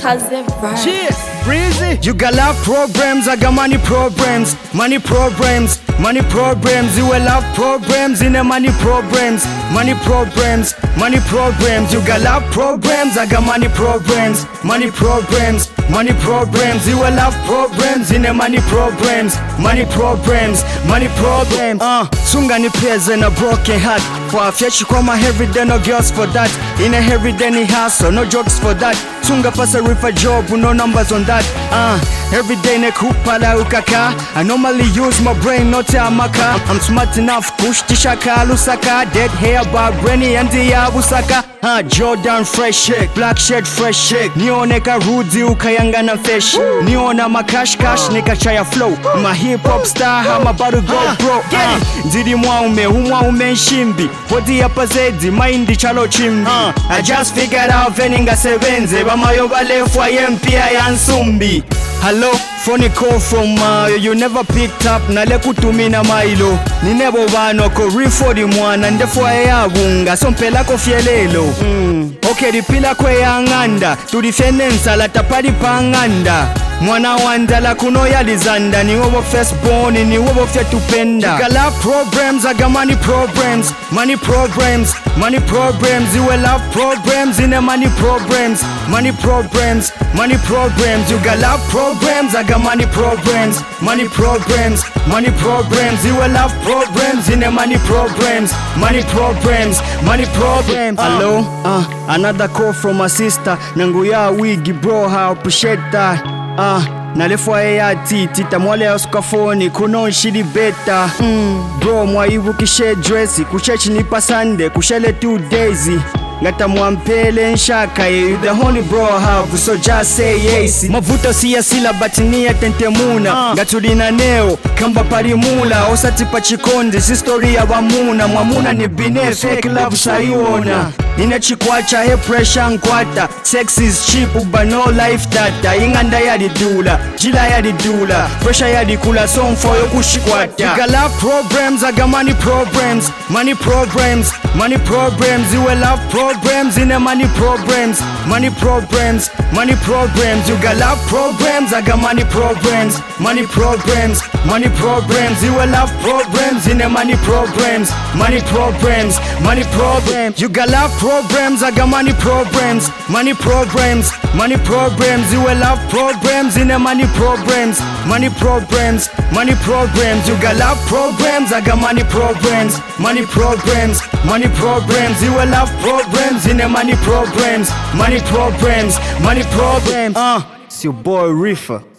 Cousin Vern. Cheers, Breezy. You got love programs, I got money programs. Money programs, money programs. You will love programs in the money programs. Money programs, money programs. You got love programs, I got money programs. Money programs, money programs. You will love programs in the money programs. Money programs, money programs. Sunga ni pairs and a broken heart. For a fetch come every day, no girls for that. In a every day ni hustle, no jokes for that. Sunga pass a river job, no numbers on that. Every day ne kupala ukaka. I normally use my brain, not amaka. I'm smart enough, push tishaka lusaka. Dead hair, bar brainy, empty abusaka. Jordan fresh shake, black shirt fresh shake. Nioneka rudi ukayanga na fish. Niona makash cash nika chaya flow. My hip hop star, I'm about to go bro. Ndidi mwaume nshimbi. Poti hapa zedi, maindi chalo chimbi. I just figured out veninga sevenze. Bamayo balefwa yempia ya nsumbi. Hello, phone call from Mayo. You never picked up, nale kutumina mailo. Ninebo bano ko refodi mwana ndefwa ya bunga. Sompela ko fielelo. Okay, dipila kwe ya nganda. Tudifende nsala tapadi panganda. Mwana wandala kuno ya lizanda. Ni wobo firstborn, ni wobo fetupenda. You got love programs, I got money programs. Money programs, money programs. You will love programs in the money programs. Money programs, money programs. You got love programs, I got money programs. Money programs, money programs. You will love programs in the money programs. Money programs, money programs. Hello, another call from my sister. Nanguya wigi bro, I appreciate that. Nalefwa ya titi tamwale ya skafoni kuno nshidi beta. Bro mwaibu kishe dressy kushechi nipa Sunday kushele 2 days. Ngata mwampele nshaka you the only bro I have so just say yes. Mavuto siya sila batinia tentemuna. Ngatulina neo kamba parimula. Osati pachikonde si story ya wamuna. Mwamuna ni bine fake love sayona. Nina chikwacha he pressure nkwata. Sex is cheap but no life data. Inganda ya didula, jila ya didula. Pressure ya dikula song for yo kushikwata. You got love programs, I got money programs. Money programs, money programs. You will love programs in the money programs. Money programs, money programs. You got love programs, I got money programs. Money programs, money programs. You will love programs in the money programs. Money programs, money programs. You got love programs, I got money programs. Money programs, money programs. You will love programs in the money programs. Money programs, money programs. You got love programs, I got money programs. Money programs, money programs. You will love programs in the money programs. Money programs, money programs. It's your boy Reefer.